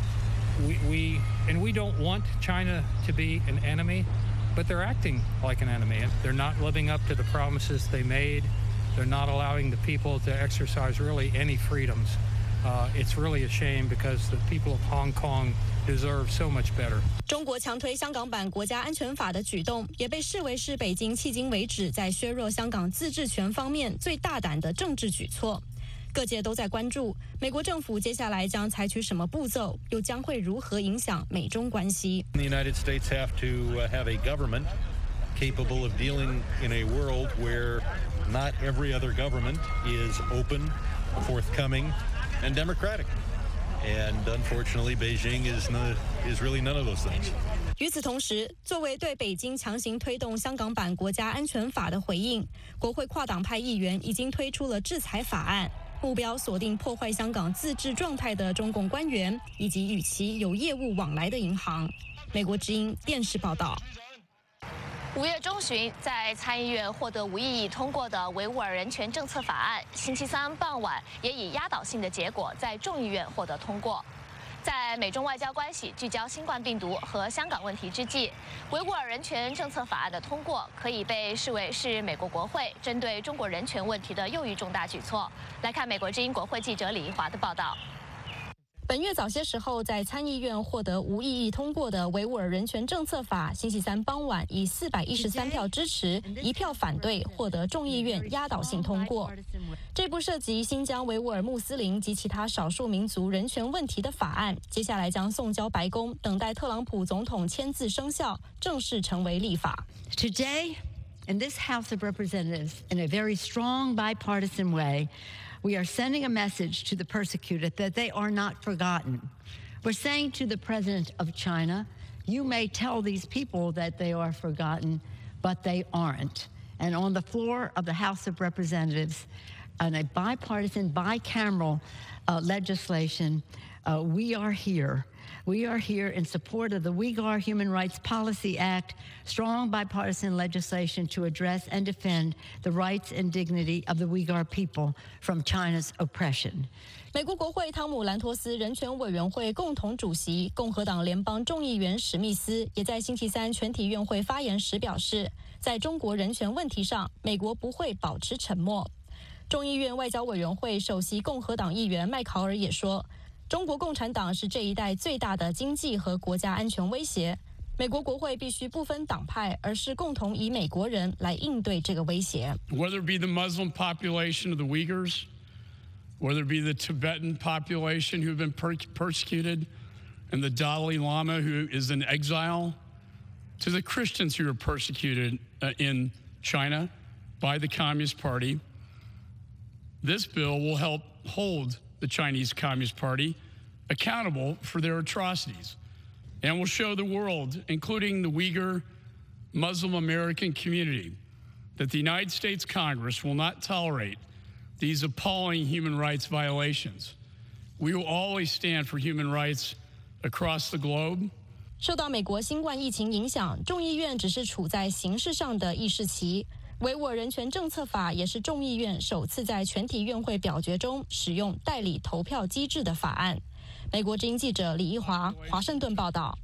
we don't want China to be an enemy, but they're acting like an enemy. They're not living up to the promises they made. They're not allowing the people to exercise really any freedoms. it's really a shame because the people of Hong Kong deserve so much better. 中国强推香港版国家安全法的举动，也被视为是北京迄今为止在削弱香港自治权方面最大胆的政治举措。各界都在关注美国政府接下来将采取什么步骤，又将会如何影响美中关系。 The United States have to have a government capable of dealing in a world where not every other government is open, forthcoming, and democratic. And unfortunately, Beijing is really none of those things. 与此同时，作为对北京强行推动香港版国家安全法的回应，国会跨党派议员已经推出了制裁法案，目标锁定破坏香港自治状态的中共官员以及与其有业务往来的银行。美国之音电视报道。 5月中旬，在参议院获得无异议通过的维吾尔人权政策法案，星期三傍晚也以压倒性的结果在众议院获得通过。在美中外交关系聚焦新冠病毒和香港问题之际，维吾尔人权政策法案的通过可以被视为是美国国会针对中国人权问题的又一重大举措。来看美国之音国会记者李怡华的报道。 本月早些时候，在参议院获得无异议通过的维吾尔人权政策法，星期三傍晚以413票支持、1票反对，获得众议院压倒性通过。这部涉及新疆维吾尔穆斯林及其他少数民族人权问题的法案，接下来将送交白宫，等待特朗普总统签字生效，正式成为立法。 Today, in this House of Representatives, in a very strong bipartisan way, we are sending a message to the persecuted that they are not forgotten. We're saying to the president of China, you may tell these people that they are forgotten, but they aren't. And on the floor of the House of Representatives, on a bipartisan, bicameral legislation, we are here. We are here in support of the Uyghur Human Rights Policy Act, strong bipartisan legislation to address and defend the rights and dignity of the Uyghur people from China's oppression. 美国国会汤姆兰托斯人权委员会共同主席、共和党联邦众议员史密斯也在星期三全体院会发言时表示，在中国人权问题上，美国不会保持沉默。众议院外交委员会首席共和党议员麦考尔也说，中国共产党是这一代最大的经济和国家安全威胁。美国国会必须不分党派，而是共同以美国人来应对这个威胁。 Whether it be the Muslim population of the Uyghurs, whether it be the Tibetan population who have been persecuted, and the Dalai Lama who is in exile, to the Christians who are persecuted in China by the Communist Party, this bill will help hold the Chinese Communist Party accountable for their atrocities and will show the world, including the Uyghur Muslim American community, that the United States Congress will not tolerate these appalling human rights violations. We will always stand for human rights across the globe. 受到美国新冠疫情影响，众议院只是处在形式上的议事期。维吾尔人权政策法也是众议院首次在全体院会表决中使用代理投票机制的法案。美国之音记者李怡华，华盛顿报道。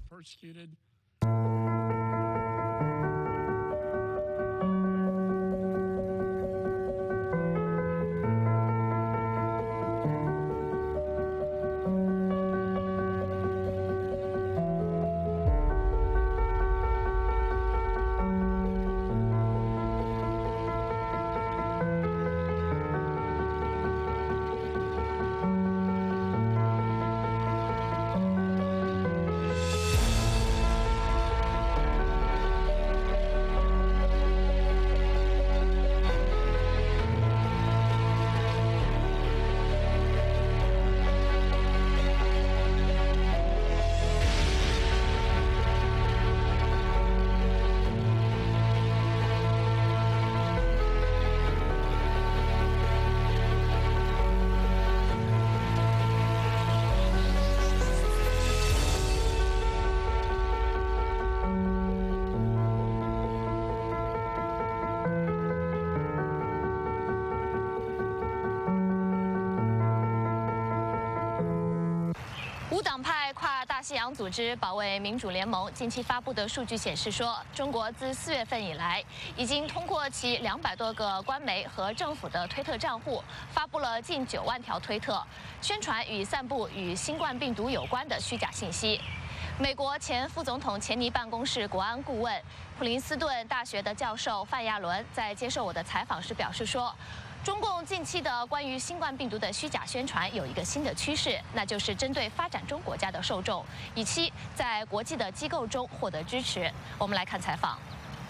西洋组织保卫民主联盟近期发布的数据显示说，中国自4月份以来，已经通过其200多个官媒和政府的推特账户，发布了近9万条推特，宣传与散布与新冠病毒有关的虚假信息。美国前副总统钱尼办公室国安顾问、普林斯顿大学的教授范亚伦在接受我的采访时表示说，中共近期的关于新冠病毒的虚假宣传有一个新的趋势，那就是针对发展中国家的受众，以期在国际的机构中获得支持。我们来看采访。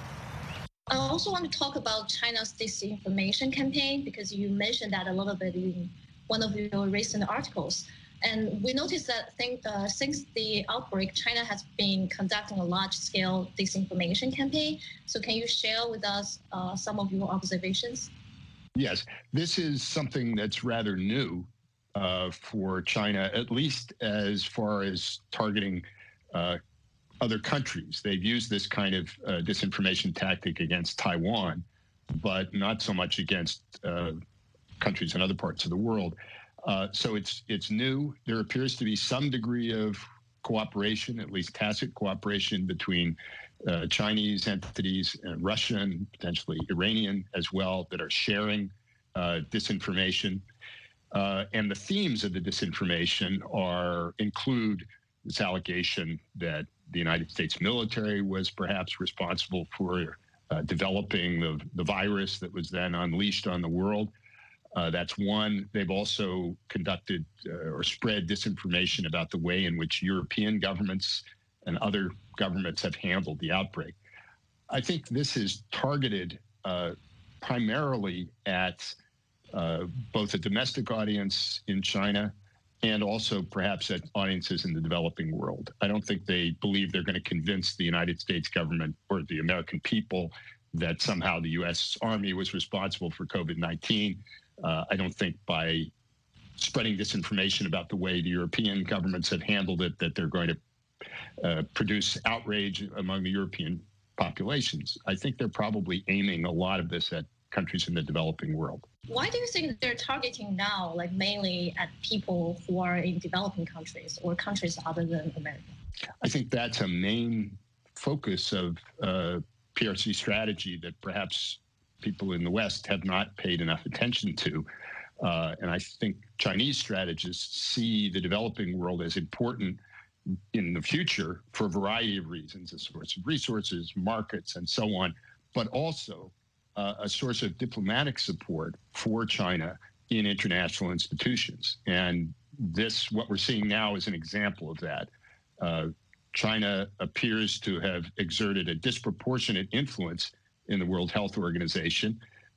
I also want to talk about China's disinformation campaign because you mentioned that a little bit in one of your recent articles. And we noticed that since the outbreak, China has been conducting a large-scale disinformation campaign. So can you share with us some of your observations? Yes, this is something that's rather new for China, at least as far as targeting other countries. They've used this kind of disinformation tactic against Taiwan, but not so much against countries in other parts of the world. So it's new. There appears to be some degree of cooperation, at least tacit cooperation, between Chinese entities and Russian, potentially Iranian as well, that are sharing disinformation. And the themes of the disinformation include this allegation that the United States military was perhaps responsible for developing the virus that was then unleashed on the world. That's one. They've also conducted or spread disinformation about the way in which European governments and other governments have handled the outbreak. I think this is targeted primarily at both a domestic audience in China and also perhaps at audiences in the developing world. I don't think they believe they're going to convince the United States government or the American people that somehow the U.S. Army was responsible for COVID-19. I don't think by spreading disinformation about the way the European governments have handled it that they're going to produce outrage among the European populations. I think they're probably aiming a lot of this at countries in the developing world. Why do you think they're targeting now, like mainly at people who are in developing countries or countries other than America? I think that's a main focus of PRC strategy that perhaps people in the West have not paid enough attention to. And I think Chinese strategists see the developing world as important in the future for a variety of reasons, a source of resources, markets, and so on, but also a source of diplomatic support for China in international institutions. And what we're seeing now is an example of that. China appears to have exerted a disproportionate influence in the World Health Organization.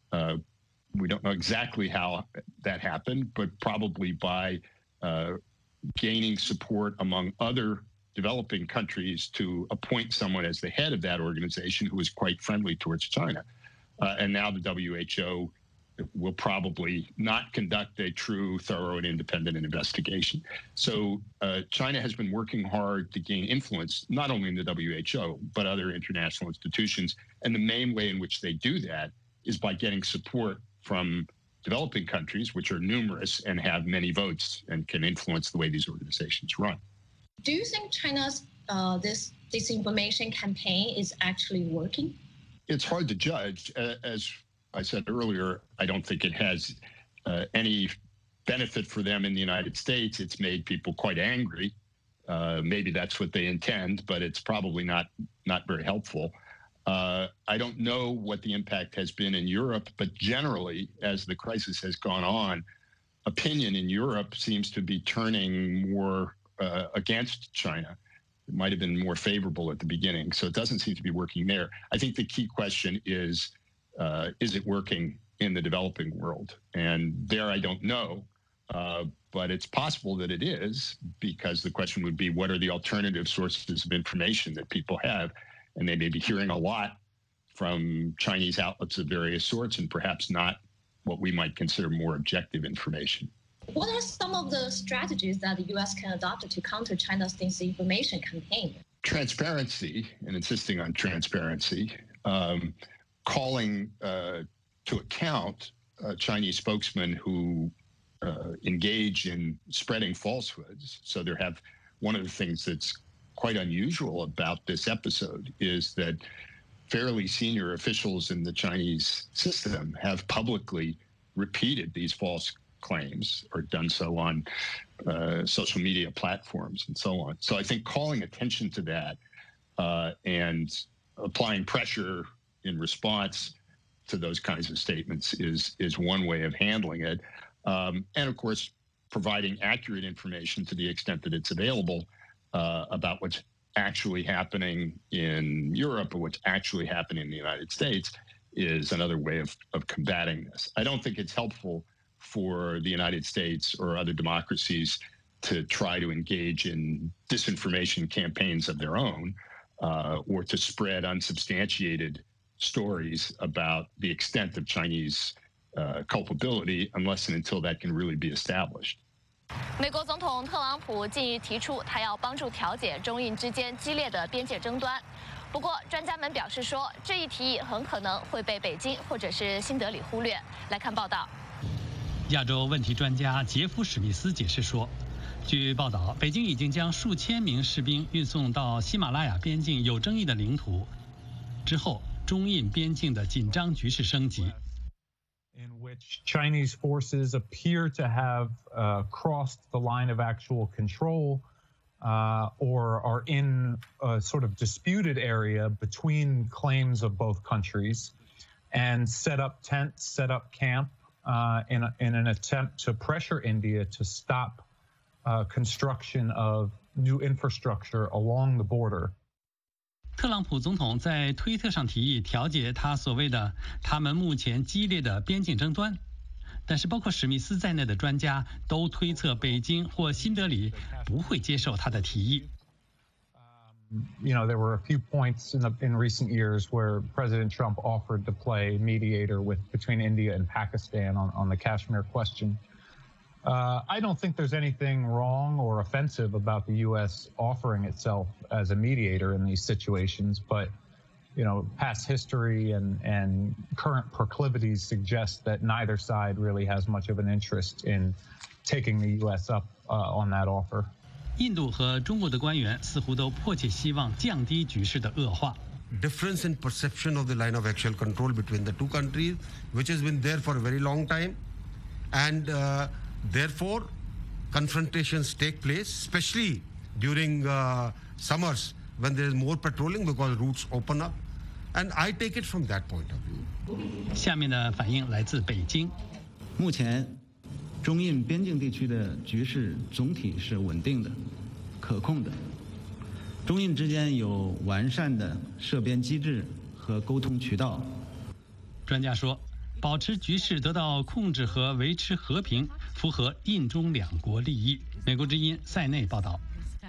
We don't know exactly how that happened, but probably by gaining support among other developing countries to appoint someone as the head of that organization who is quite friendly towards China. And now the WHO will probably not conduct a true, thorough, and independent investigation. So China has been working hard to gain influence, not only in the WHO, but other international institutions. And the main way in which they do that is by getting support from developing countries, which are numerous and have many votes and can influence the way these organizations run. Do you think China's this disinformation campaign is actually working? It's hard to judge. As I said earlier, I don't think it has any benefit for them in the United States. It's made people quite angry. Maybe that's what they intend, but it's probably not very helpful. I don't know what the impact has been in Europe, but generally, as the crisis has gone on, opinion in Europe seems to be turning more against China. It might have been more favorable at the beginning, so it doesn't seem to be working there. I think the key question is it working in the developing world? And there I don't know, but it's possible that it is, because the question would be, what are the alternative sources of information that people have? And they may be hearing a lot from Chinese outlets of various sorts and perhaps not what we might consider more objective information. What are some of the strategies that the U.S. can adopt to counter China's disinformation campaign? Transparency, and insisting on transparency, calling to account Chinese spokesmen who engage in spreading falsehoods. So there have one of the things that's quite unusual about this episode is that fairly senior officials in the Chinese system have publicly repeated these false claims or done so on social media platforms and so on. So I think calling attention to that and applying pressure in response to those kinds of statements is one way of handling it. And of course, providing accurate information to the extent that it's available about what's actually happening in Europe or what's actually happening in the United States is another way of combating this. I don't think it's helpful for the United States or other democracies to try to engage in disinformation campaigns of their own or to spread unsubstantiated stories about the extent of Chinese culpability unless and until that can really be established. 美国总统特朗普近日提出，他要帮助调解中印之间激烈的边界争端。不过，专家们表示说，这一提议很可能会被北京或者是新德里忽略。来看报道。 亚洲问题专家杰夫·史密斯解释说，据报道，北京已经将数千名士兵运送到喜马拉雅边境有争议的领土，之后中印边境的紧张局势升级。 in which Chinese forces appear to have crossed the line of actual control or are in a sort of disputed area between claims of both countries and set up tents, set up camp in an attempt to pressure India to stop construction of new infrastructure along the border. 特朗普总统在推特上提议调解他所谓的他们目前激烈的边境争端，但是包括史密斯在内的专家都推测北京或新德里不会接受他的提议。 You know, there were a few points in recent years where President Trump offered to play mediator between India and Pakistan on the Kashmir question. I don't think there's anything wrong or offensive about the U.S. offering itself as a mediator in these situations, but you know, past history and current proclivities suggest that neither side really has much of an interest in taking the U.S. up on that offer. 印度和中国的官员似乎都迫切希望降低局势的恶化。 Difference in perception of the line of actual control between the two countries, which has been there for a very long time, and therefore, confrontations take place, especially during summers when there is more patrolling because routes open up. And I take it from that point of view. 下面的反应来自北京。 目前，中印边境地区的局势总体是稳定的、可控的。中印之间有完善的涉边机制和沟通渠道。 专家说，保持局势得到控制和维持和平，符合印中两国利益。美国之音塞内报道。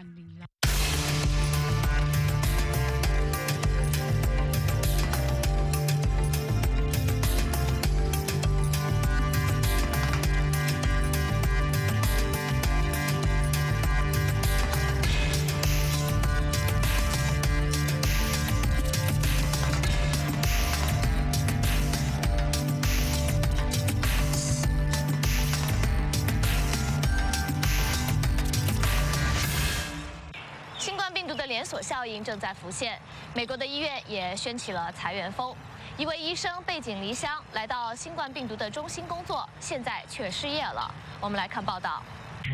连锁效应正在浮现，美国的医院也掀起了裁员风。一位医生背井离乡来到新冠病毒的中心工作，现在却失业了。我们来看报道。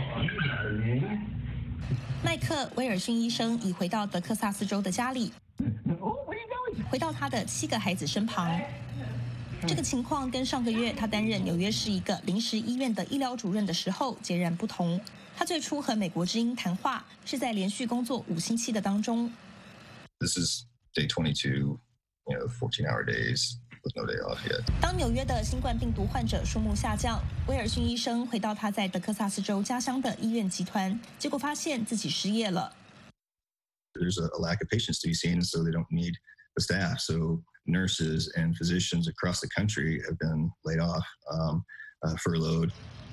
麦克·威尔逊医生已回到德克萨斯州的家里，回到他的7个孩子身旁。这个情况跟上个月他担任纽约市一个临时医院的医疗主任的时候截然不同。他最初和美国之音谈话是在连续工作5星期的当中。 This is day 22, 14-hour days with no day off yet. 当纽约的新冠病毒患者数目下降，威尔逊医生回到他在德克萨斯州家乡的医院集团，结果发现自己失业了。 There's a lack of patients to be seen, so they don't need the staff. So nurses and physicians across the country have been laid off, furloughed.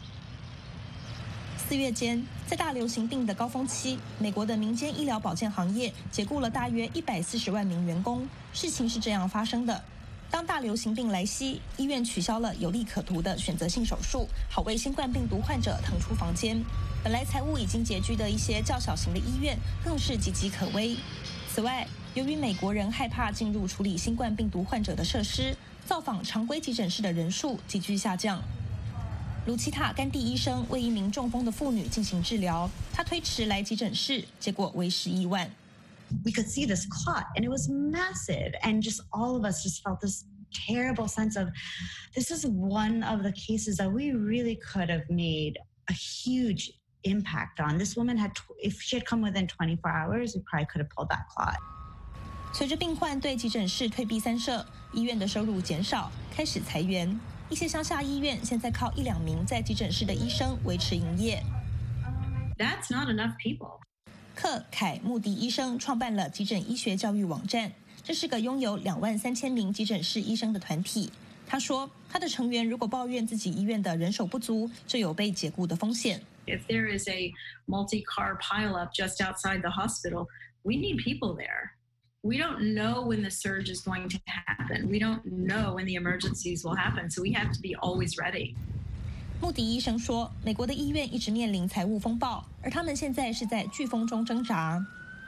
4月间，在大流行病的高峰期，美国的民间医疗保健行业解雇了大约140万名员工。事情是这样发生的：当大流行病来袭，医院取消了有利可图的选择性手术，好为新冠病毒患者腾出房间。 本来财务已经拮据的一些较小型的医院更是岌岌可危。此外，由于美国人害怕进入处理新冠病毒患者的设施，造访常规急诊室的人数急剧下降。卢奇塔·甘地医生为一名中风的妇女进行治疗，他推迟来急诊室，结果为时已晚。 We could see this clot, and it was massive, and just all of us just felt this terrible sense of this is one of the cases that we really could have made a huge impact on. This woman had, if she had come within 24 hours, we probably could have pulled that clot. 随着病患对急诊室退避三舍，医院的收入减少，开始裁员。一些乡下医院现在靠1-2名在急诊室的医生维持营业。 That's not enough people. 克凯穆迪医生创办了急诊医学教育网站，这是个拥有23000名急诊室医生的团体。他说，他的成员如果抱怨自己医院的人手不足，就有被解雇的风险。 If there is a multi-car pileup just outside the hospital, we need people there. We don't know when the surge is going to happen. We don't know when the emergencies will happen, so we have to be always ready. 穆迪医生说，美国的医院一直面临财务风暴，而他们现在是在飓风中挣扎。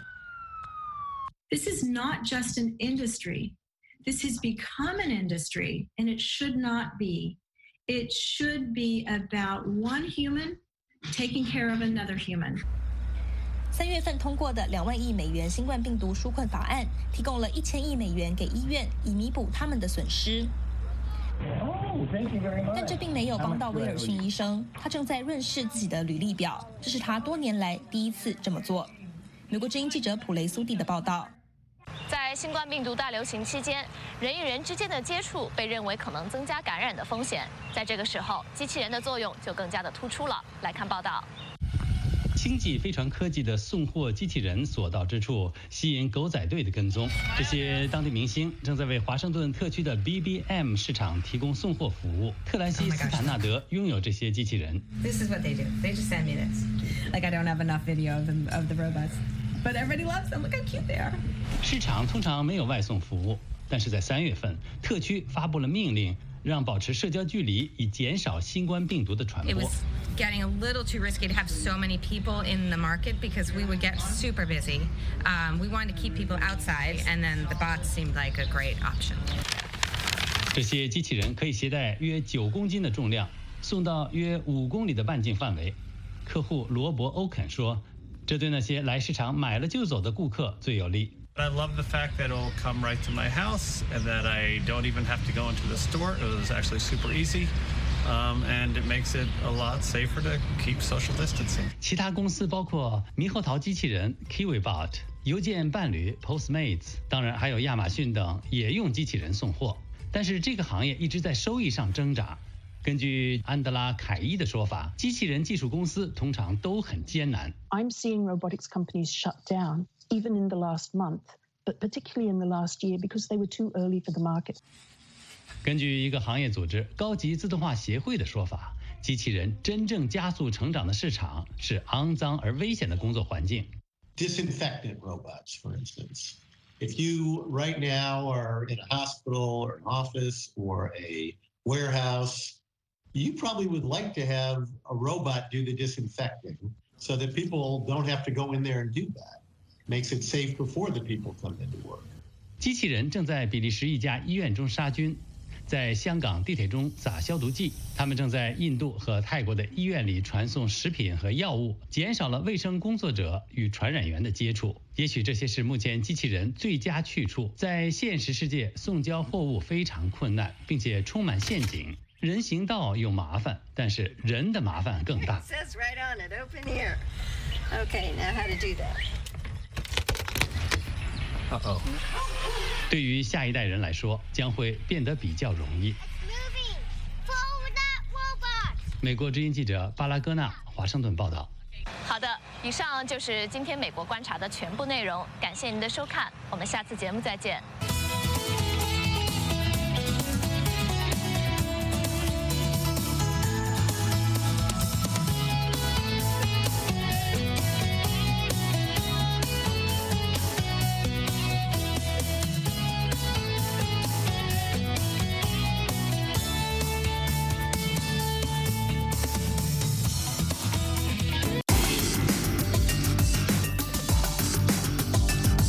This is not just an industry. This has become an industry, and it should not be. It should be about one human taking care of another human. 3月份通过的2万亿美元新冠病毒纾困法案，提供了1000亿美元给医院，以弥补他们的损失。但这并没有帮到威尔逊医生，他正在润饰自己的履历表，这是他多年来第一次这么做。美国之音记者普雷苏蒂的报道。 在新冠病毒大流行期间，人与人之间的接触被认为可能增加感染的风险。在这个时候，机器人的作用就更加的突出了。来看报道。 星际飞船科技的送货机器人所到之处，吸引狗仔队的跟踪。这些当地明星正在为华盛顿特区的 BBM 市场提供送货服务。特兰西斯坦纳德拥有这些机器人。 This is what they do. They just send me this. Like I don't have enough video of the robots, but everybody loves them. Look how cute they are. 市场通常没有外送服务，但是在3月份，特区发布了命令，让保持社交距离，以减少新冠病毒的传播。 Getting a little too risky to have so many people in the market because we would get super busy. We wanted to keep people outside, and then the bots seemed like a great option. 这些机器人可以携带约9公斤的重量，送到约5公里的半径范围。客户罗伯·欧肯说，这对那些来市场买了就走的顾客最有利。 I love the fact that it'll come right to my house and that I don't even have to go into the store. It was actually super easy. And it makes it a lot safer to keep social distancing. 其他公司包括猕猴桃机器人 KiwiBot、邮件伴侣 Postmates， 当然还有亚马逊等也用机器人送货。但是这个行业一直在收益上挣扎。根据安德拉·凯伊的说法，机器人技术公司通常都很艰难。 I'm seeing robotics companies shut down, even in the last month, but particularly in the last year because they were too early for the market. 根据一个行业组织高级自动化协会的说法，机器人真正加速成长的市场是肮脏而危险的工作环境。 Disinfectant robots, for instance. If you right now are in a hospital or an office or a warehouse, you probably would like to have a robot do the disinfecting so that people don't have to go in there and do that. Makes it safe before the people come into work. 机器人正在比利时一家医院中杀菌，在香港地铁中撒消毒剂，他们正在印度和泰国的医院里传送食品和药物，减少了卫生工作者与传染源的接触。也许这些是目前机器人最佳去处。在现实世界，送交货物非常困难，并且充满陷阱。人行道又麻烦，但是人的麻烦更大。 It says right on it, open here. Okay, now how to do that? Uh-oh. 对于下一代人来说，将会变得比较容易。美国之音记者巴拉戈纳，华盛顿报道。 好的，以上就是今天美国观察的全部内容，感谢您的收看，我们下次节目再见。